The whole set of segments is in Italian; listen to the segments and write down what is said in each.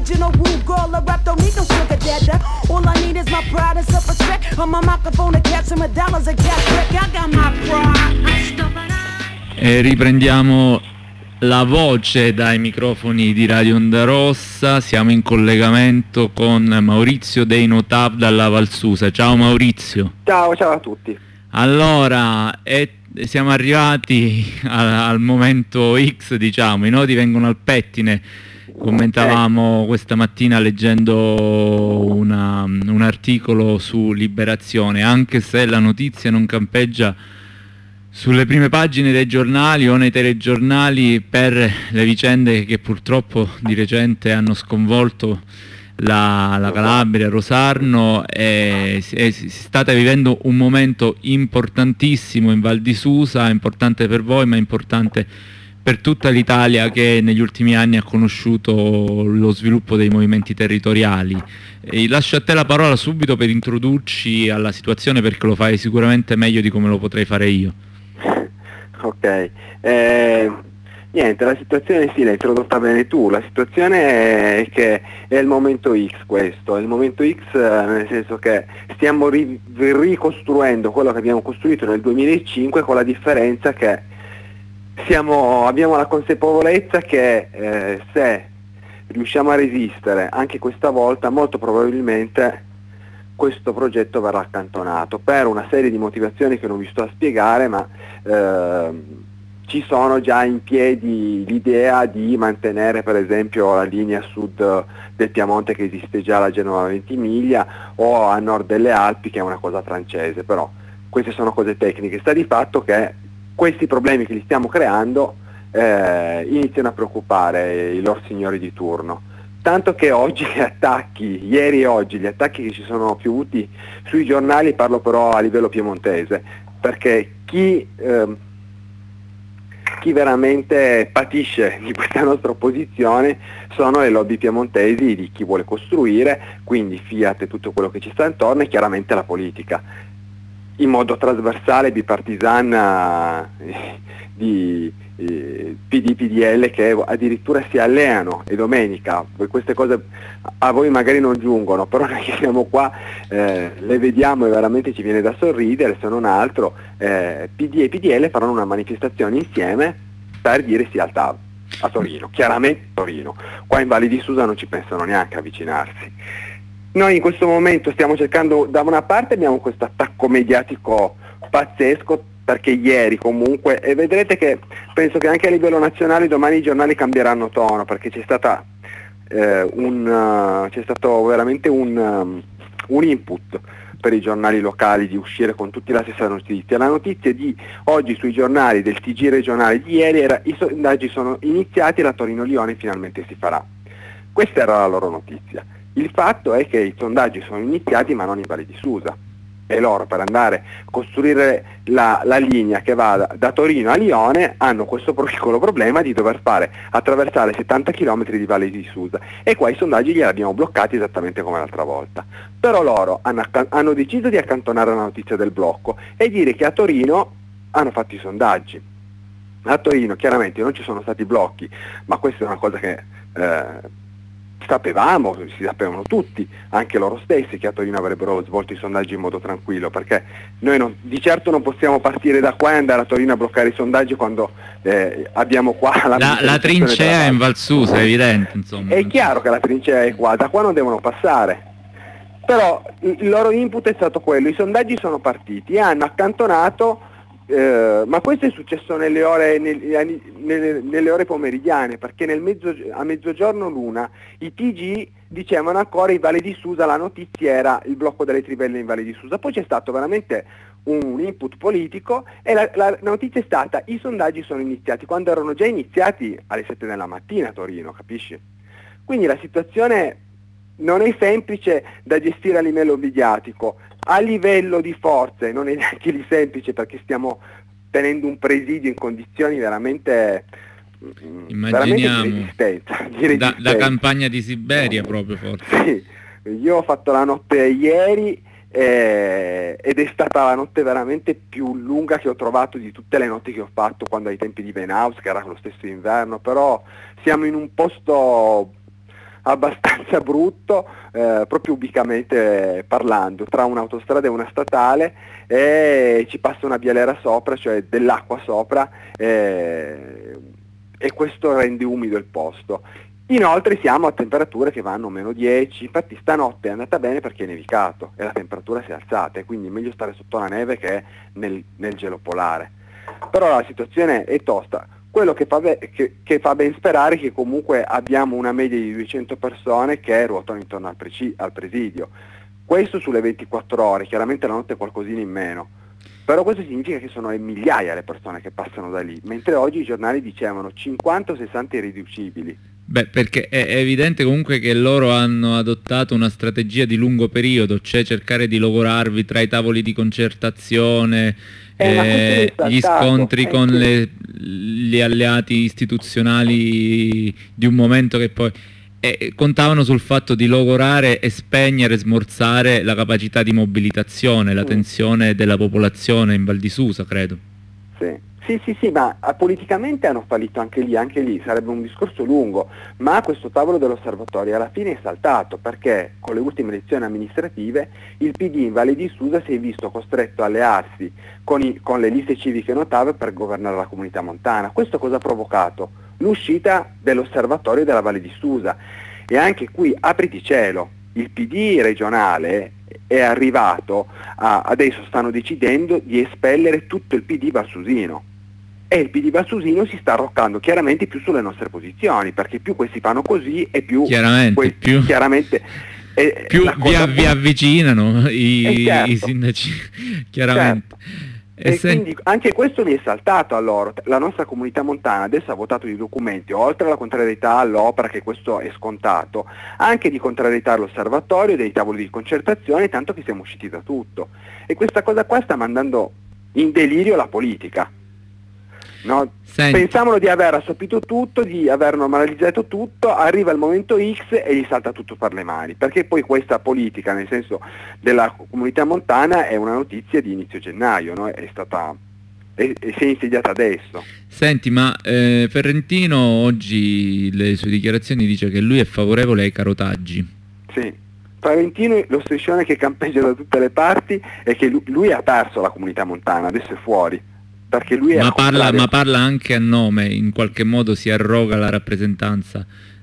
original rude girl, a rap don't need no sugar daddy. All I need is my pride and self-respect. On my microphone to catch some dollars a cash check. I got my pride. E riprendiamo la voce dai microfoni di Radio Onda Rossa. Siamo in collegamento con Maurizio dei Notav dalla Valsusa. Ciao Maurizio. Ciao a tutti. Allora, siamo arrivati al momento X, diciamo. I nodi vengono al pettine. Commentavamo questa mattina leggendo un articolo su Liberazione, anche se la notizia non campeggia sulle prime pagine dei giornali o nei telegiornali per le vicende che purtroppo di recente hanno sconvolto la Calabria, Rosarno, e state vivendo un momento importantissimo in Val di Susa, importante per voi ma importante per tutta l'Italia che negli ultimi anni ha conosciuto lo sviluppo dei movimenti territoriali. Lascio a te la parola subito per introdurci alla situazione, perché lo fai sicuramente meglio di come lo potrei fare io. Ok, niente, la situazione sì, l'hai introdotta bene tu. La situazione è che è il momento X questo, è il momento X nel senso che stiamo ricostruendo quello che abbiamo costruito nel 2005, con la differenza che abbiamo la consapevolezza che se riusciamo a resistere anche questa volta, molto probabilmente questo progetto verrà accantonato per una serie di motivazioni che non vi sto a spiegare, ma ci sono già in piedi l'idea di mantenere per esempio la linea sud del Piemonte, che esiste già, la Genova-Ventimiglia, o a nord delle Alpi, che è una cosa francese, però queste sono cose tecniche. Sta di fatto che questi problemi che li stiamo creando iniziano a preoccupare i loro signori di turno, tanto che oggi ieri e oggi, gli attacchi che ci sono piovuti sui giornali, parlo però a livello piemontese, perché chi veramente patisce di questa nostra opposizione sono le lobby piemontesi di chi vuole costruire, quindi Fiat e tutto quello che ci sta intorno, e chiaramente la politica in modo trasversale, bipartisana, di PD, PDL, che addirittura si alleano, e domenica, queste cose a voi magari non giungono, però noi che siamo qua le vediamo e veramente ci viene da sorridere, se non altro. PD e PDL faranno una manifestazione insieme per dire sì al TAV a Torino, chiaramente Torino. Qua in Valle di Susa non ci pensano neanche a avvicinarsi. Noi in questo momento stiamo cercando, da una parte abbiamo questo attacco mediatico pazzesco, perché ieri comunque, e vedrete che penso che anche a livello nazionale domani i giornali cambieranno tono, perché c'è stato veramente un input per i giornali locali di uscire con tutti la stessa notizia. La notizia di oggi sui giornali del TG regionale di ieri era: i sondaggi sono iniziati e la Torino-Lione finalmente si farà. Questa era la loro notizia. Il fatto è che i sondaggi sono iniziati ma non in Valle di Susa, e loro, per andare a costruire la linea che va da Torino a Lione, hanno questo piccolo problema di dover attraversare 70 km di Valle di Susa, e qua i sondaggi li abbiamo bloccati esattamente come l'altra volta. Però loro hanno deciso di accantonare la notizia del blocco e dire che a Torino hanno fatto i sondaggi. A Torino chiaramente non ci sono stati blocchi, ma questa è una cosa che si sapevano tutti, anche loro stessi, che a Torino avrebbero svolto i sondaggi in modo tranquillo, perché noi di certo non possiamo partire da qua e andare a Torino a bloccare i sondaggi quando abbiamo qua la trincea in Val Susa, è evidente, insomma. È chiaro che la trincea è qua, da qua non devono passare. Però il loro input è stato quello: i sondaggi sono partiti e hanno accantonato. Ma questo è successo nelle ore pomeridiane, perché a mezzogiorno l'una i TG dicevano ancora in Valle di Susa, la notizia era il blocco delle trivelle in Valle di Susa. Poi c'è stato veramente un input politico e la notizia è stata: i sondaggi sono iniziati, quando erano già iniziati alle 7 della mattina a Torino, capisci? Quindi la situazione non è semplice da gestire a livello mediatico. A livello di forze non è neanche lì semplice, perché stiamo tenendo un presidio in condizioni veramente immaginiamo di resistenza. Da campagna di Siberia proprio, forse. Sì, io ho fatto la notte ieri ed è stata la notte veramente più lunga che ho trovato di tutte le notti che ho fatto quando ai tempi di Venaus, che era lo stesso inverno. Però siamo in un posto abbastanza brutto, proprio ubicamente parlando, tra un'autostrada e una statale, e ci passa una bielera sopra, cioè dell'acqua sopra, e questo rende umido il posto. Inoltre siamo a temperature che vanno meno 10, infatti stanotte è andata bene perché è nevicato e la temperatura si è alzata, e quindi è meglio stare sotto la neve che nel gelo polare. Però la situazione è tosta. Quello che fa ben sperare è che comunque abbiamo una media di 200 persone che ruotano intorno al presidio. Questo sulle 24 ore, chiaramente la notte è qualcosina in meno. Però questo significa che sono migliaia le persone che passano da lì, mentre oggi i giornali dicevano 50 o 60 irriducibili. Beh, perché è evidente comunque che loro hanno adottato una strategia di lungo periodo, cioè cercare di logorarvi tra i tavoli di concertazione, gli scontri con gli alleati istituzionali di un momento che poi contavano sul fatto di logorare e spegnere, smorzare la capacità di mobilitazione, la tensione della popolazione in Val di Susa, credo. Sì, ma politicamente hanno fallito anche lì sarebbe un discorso lungo, ma questo tavolo dell'osservatorio alla fine è saltato perché con le ultime elezioni amministrative il PD in Valle di Susa si è visto costretto a allearsi con le liste civiche notate per governare la comunità montana. Questo cosa ha provocato? L'uscita dell'osservatorio della Valle di Susa, e anche qui apriti cielo, il PD regionale è arrivato adesso stanno decidendo di espellere tutto il PD valsusino, e il PD valsusino si sta arroccando chiaramente più sulle nostre posizioni, perché più questi fanno così e più vi avvicinano i sindaci, chiaramente. Certo. E quindi anche questo mi è saltato a loro. La nostra comunità montana adesso ha votato dei documenti, oltre alla contrarietà all'opera, che questo è scontato, anche di contrarietà all'osservatorio, dei tavoli di concertazione, tanto che siamo usciti da tutto. E questa cosa qua sta mandando in delirio la politica. No? Pensavano di aver assopito tutto, di aver normalizzato tutto, arriva il momento X e gli salta tutto per le mani, perché poi questa politica, nel senso della comunità montana, è una notizia di inizio gennaio, no? Si è insediata adesso. Senti, ma Ferrentino oggi le sue dichiarazioni dice che lui è favorevole ai carotaggi. Sì. Ferrentino, lo striscione che campeggia da tutte le parti è che lui ha perso la comunità montana, adesso è fuori. Perché lui ma parla anche a nome, in qualche modo si arroga la rappresentanza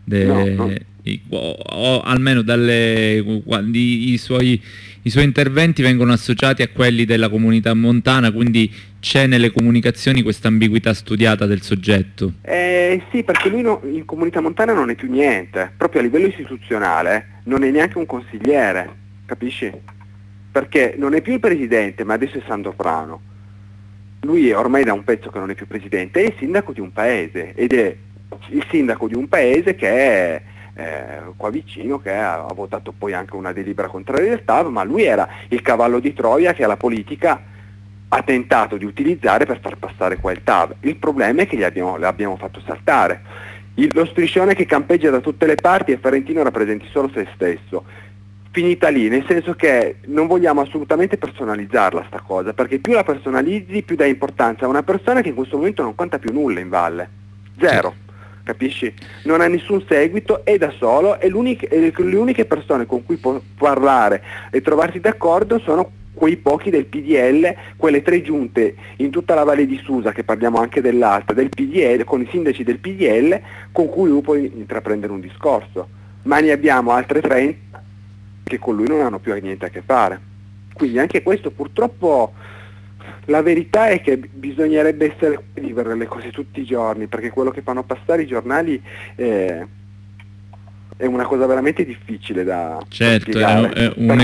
o almeno i suoi interventi vengono associati a quelli della comunità montana, quindi c'è nelle comunicazioni questa ambiguità studiata del soggetto. Sì, perché lui in comunità montana non è più niente, proprio a livello istituzionale non è neanche un consigliere, capisci? Perché non è più il presidente, ma adesso è Sandoprano. Lui è ormai da un pezzo che non è più presidente, è il sindaco di un paese, ed è il sindaco di un paese che è qua vicino, che ha votato poi anche una delibera contraria del TAV, ma lui era il cavallo di Troia che la politica ha tentato di utilizzare per far passare qua il TAV. Il problema è che l'abbiamo fatto saltare. Lo striscione che campeggia da tutte le parti e Ferrentino rappresenti solo se stesso. Finita lì, nel senso che non vogliamo assolutamente personalizzarla sta cosa, perché più la personalizzi più dai importanza a una persona che in questo momento non conta più nulla in valle, zero, capisci? Non ha nessun seguito, è da solo, e le uniche persone con cui può parlare e trovarsi d'accordo sono quei pochi del PDL, quelle 3 giunte in tutta la Valle di Susa, che parliamo anche dell'alta, del PDL, con i sindaci del PDL con cui lui può intraprendere un discorso, ma ne abbiamo altre 30 che con lui non hanno più niente a che fare. Quindi anche questo, purtroppo, la verità è che bisognerebbe vivere le cose tutti i giorni, perché quello che fanno passare i giornali è una cosa veramente difficile da spiegare, è un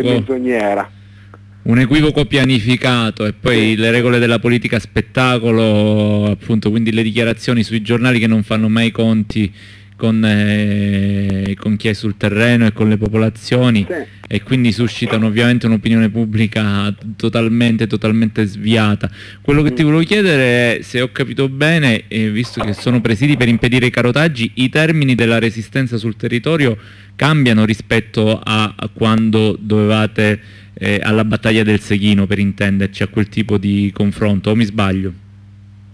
equivoco pianificato, e poi le regole della politica spettacolo, appunto, quindi le dichiarazioni sui giornali che non fanno mai conti con chi è sul terreno e con le popolazioni, e quindi suscitano ovviamente un'opinione pubblica totalmente sviata. Quello che ti volevo chiedere è, se ho capito bene, visto che sono presidi per impedire i carotaggi, i termini della resistenza sul territorio cambiano rispetto a quando dovevate alla battaglia del Seghino, per intenderci, a quel tipo di confronto, o mi sbaglio?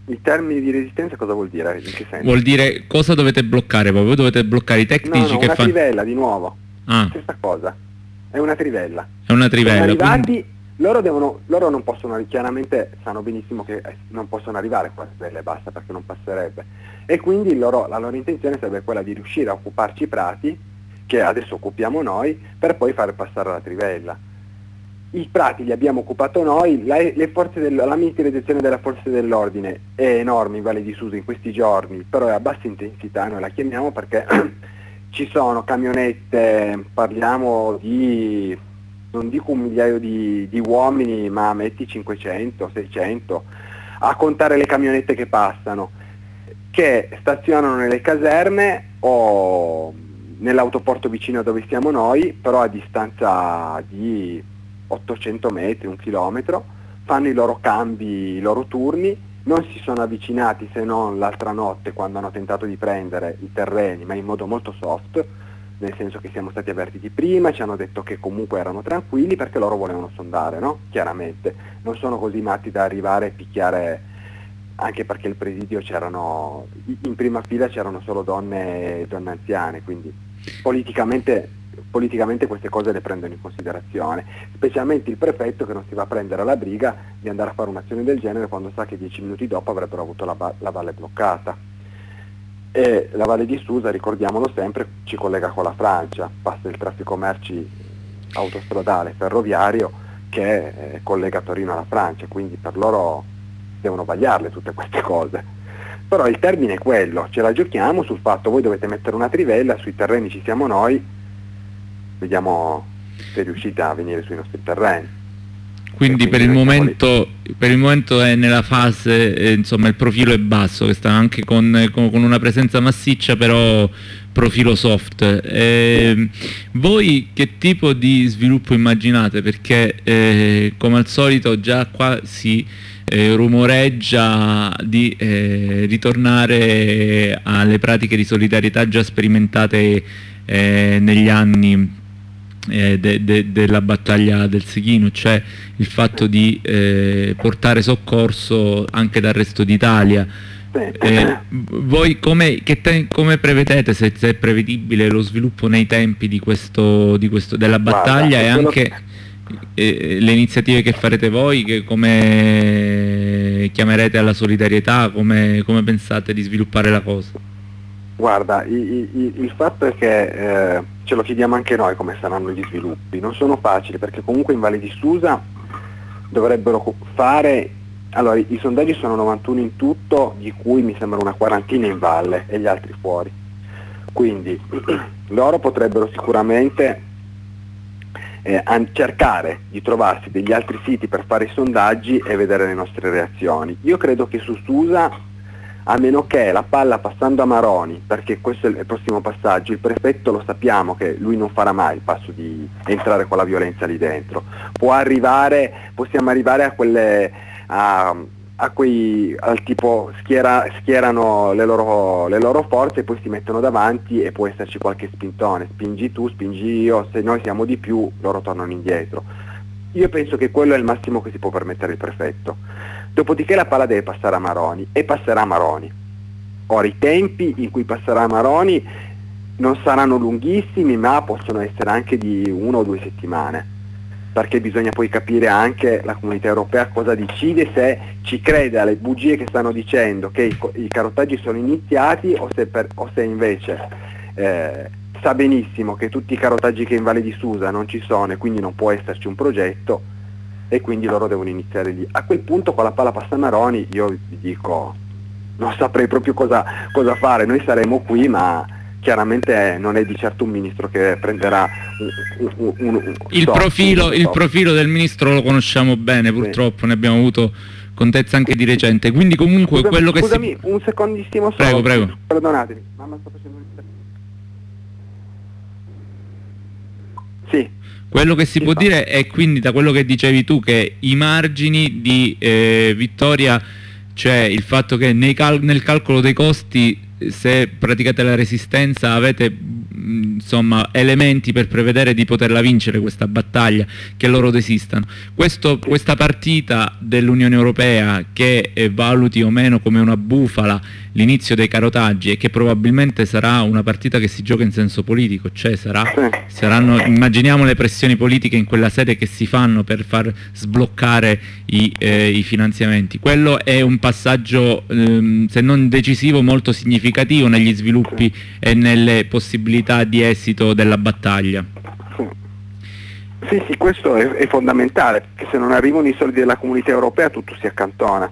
I termini di resistenza cosa vuol dire? In che senso? Vuol dire cosa dovete bloccare poi? Voi dovete bloccare i tecnici No, che una fanno... trivella di nuovo. Ah, Stessa cosa. È una trivella. è una Sono trivella, arrivati, quindi... loro non possono, chiaramente sanno benissimo che non possono arrivare qua a trivella e basta, perché non passerebbe. E quindi la loro intenzione sarebbe quella di riuscire a occuparci i prati, che adesso occupiamo noi, per poi far passare la trivella. I prati li abbiamo occupato noi, la militarizzazione delle forze dell'ordine è enorme in Valle di Susa in questi giorni, però è a bassa intensità, noi la chiamiamo perché ci sono camionette, parliamo di, non dico un migliaio di uomini, ma metti 500, 600, a contare le camionette che passano, che stazionano nelle caserme o nell'autoporto vicino dove siamo noi, però a distanza di 800 metri, 1 chilometro, fanno i loro cambi, i loro turni, non si sono avvicinati se non l'altra notte quando hanno tentato di prendere i terreni, ma in modo molto soft, nel senso che siamo stati avvertiti prima, ci hanno detto che comunque erano tranquilli perché loro volevano sondare, no? Chiaramente, non sono così matti da arrivare e picchiare, anche perché il presidio c'erano, in prima fila c'erano solo donne anziane, quindi politicamente queste cose le prendono in considerazione, specialmente il prefetto che non si va a prendere la briga di andare a fare un'azione del genere quando sa che 10 minuti dopo avrebbero avuto la valle bloccata. E la Valle di Susa, ricordiamolo sempre, ci collega con la Francia, passa il traffico merci autostradale, ferroviario, che collega Torino alla Francia, quindi per loro devono vagliarle tutte queste cose. Però il termine è quello, ce la giochiamo sul fatto voi dovete mettere una trivella, sui terreni ci siamo noi, vediamo se riuscite a venire sui nostri terreni. Quindi per il momento è nella fase, insomma il profilo è basso, che sta anche con una presenza massiccia, però profilo soft. Voi che tipo di sviluppo immaginate? Perché come al solito già qua si rumoreggia di ritornare alle pratiche di solidarietà già sperimentate negli anni della battaglia del Seghino, cioè il fatto di portare soccorso anche dal resto d'Italia. Voi come prevedete, se è prevedibile, lo sviluppo nei tempi della battaglia? E anche le iniziative che farete voi, che come chiamerete alla solidarietà, come pensate di sviluppare la cosa? Guarda, il fatto è che ce lo chiediamo anche noi come saranno gli sviluppi, non sono facili perché comunque in Valle di Susa dovrebbero fare, allora i sondaggi sono 91 in tutto, di cui mi sembra una quarantina in valle e gli altri fuori, quindi loro potrebbero sicuramente cercare di trovarsi degli altri siti per fare i sondaggi e vedere le nostre reazioni. Io credo che su Susa, a meno che la palla passando a Maroni, perché questo è il prossimo passaggio, il prefetto lo sappiamo che lui non farà mai il passo di entrare con la violenza lì dentro, possiamo arrivare al tipo schierano le loro forze e poi si mettono davanti e può esserci qualche spintone, spingi tu, spingi io, se noi siamo di più loro tornano indietro. Io penso che quello è il massimo che si può permettere il prefetto. Dopodiché la palla deve passare a Maroni e passerà a Maroni. Ora i tempi in cui passerà a Maroni non saranno lunghissimi, ma possono essere anche di 1 o 2 settimane, perché bisogna poi capire anche la comunità europea cosa decide, se ci crede alle bugie che stanno dicendo che i carottaggi sono iniziati o se invece sa benissimo che tutti i carottaggi che in Valle di Susa non ci sono e quindi non può esserci un progetto e quindi loro devono iniziare lì. A quel punto con la palla passa a Maroni io vi dico, non saprei proprio cosa fare, noi saremo qui ma chiaramente non è di certo un ministro che prenderà il profilo del ministro lo conosciamo bene, purtroppo ne abbiamo avuto contezza anche di recente, quindi comunque scusami, un secondissimo solo. Prego. Perdonatemi, mamma sta facendo un... Sì. Quello che si può dire è, quindi, da quello che dicevi tu, che i margini di vittoria, cioè il fatto che nel calcolo dei costi, se praticate la resistenza avete insomma, elementi per prevedere di poterla vincere questa battaglia, che loro desistano. Questa partita dell'Unione Europea, che valuti o meno come una bufala l'inizio dei carotaggi, e che probabilmente sarà una partita che si gioca in senso politico, cioè saranno, immaginiamo le pressioni politiche in quella sede che si fanno per far sbloccare i finanziamenti. Quello è un passaggio, se non decisivo, molto significativo negli sviluppi e nelle possibilità di esito della battaglia. Sì, questo è fondamentale, perché se non arrivano i soldi della Comunità Europea tutto si accantona.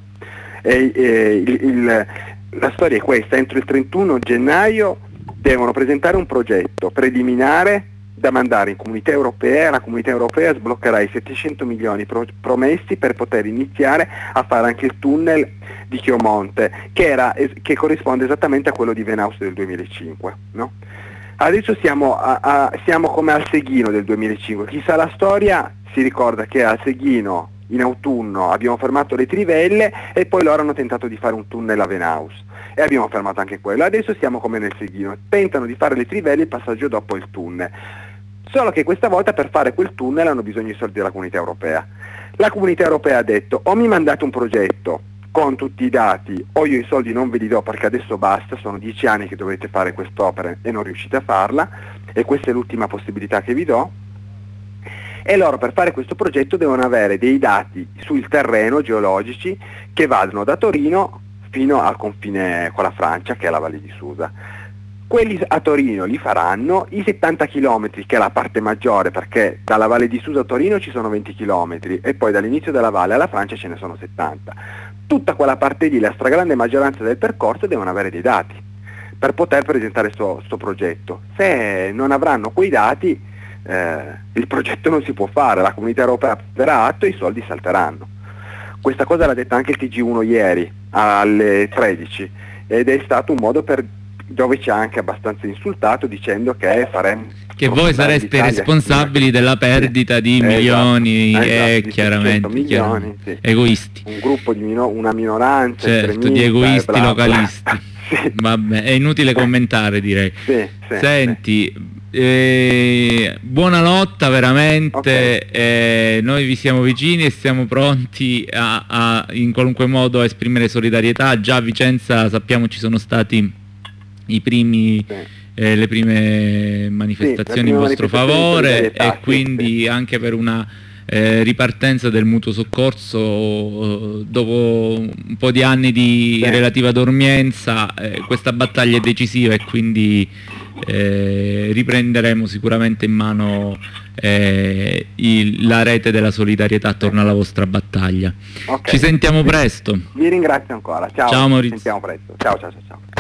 La storia è questa: entro il 31 gennaio devono presentare un progetto preliminare da mandare in Comunità Europea, e la Comunità Europea sbloccherà i 700 milioni promessi per poter iniziare a fare anche il tunnel di Chiomonte, che corrisponde esattamente a quello di Venaus del 2005, no? Adesso siamo come al Seghino del 2005. Chi sa la storia si ricorda che al Seghino in autunno abbiamo fermato le trivelle e poi loro hanno tentato di fare un tunnel a Venaus e abbiamo fermato anche quello. Adesso siamo come nel Seghino, tentano di fare le trivelle, il passaggio dopo il tunnel. Solo che questa volta per fare quel tunnel hanno bisogno di soldi della Comunità Europea. La Comunità Europea ha detto: o mi mandate un progetto con tutti i dati, o io i soldi non ve li do, perché adesso basta, sono 10 anni che dovete fare quest'opera e non riuscite a farla, e questa è l'ultima possibilità che vi do. E loro per fare questo progetto devono avere dei dati sul terreno geologici che vadano da Torino fino al confine con la Francia, che è la Valle di Susa. Quelli a Torino li faranno, i 70 km, che è la parte maggiore, perché dalla Valle di Susa a Torino ci sono 20 km e poi dall'inizio della valle alla Francia ce ne sono 70. Tutta quella parte lì, la stragrande maggioranza del percorso, devono avere dei dati per poter presentare questo progetto. Se non avranno quei dati, il progetto non si può fare, la Comunità Europea prenderà atto e i soldi salteranno. Questa cosa l'ha detta anche il TG1 ieri alle 13 ed è stato un modo dove ci ha anche abbastanza insultato, dicendo che faremo... Che voi sareste responsabili della perdita di milioni, esatto, chiaramente, milioni, sì. Egoisti. Un gruppo di una minoranza, certo, di egoisti localisti. Sì. Vabbè, è inutile commentare, direi. Sì, Senti, buona lotta veramente, okay. Noi vi siamo vicini e siamo pronti a in qualunque modo a esprimere solidarietà. Già a Vicenza sappiamo ci sono stati le prime manifestazioni in vostro favore, e quindi anche per una ripartenza del mutuo soccorso dopo un po' di anni di relativa dormienza. Questa battaglia è decisiva e quindi riprenderemo sicuramente in mano la rete della solidarietà attorno alla vostra battaglia. Okay. Ci sentiamo presto. Vi ringrazio ancora. Ciao. Ciao Maurizio. Ci sentiamo presto. Ciao.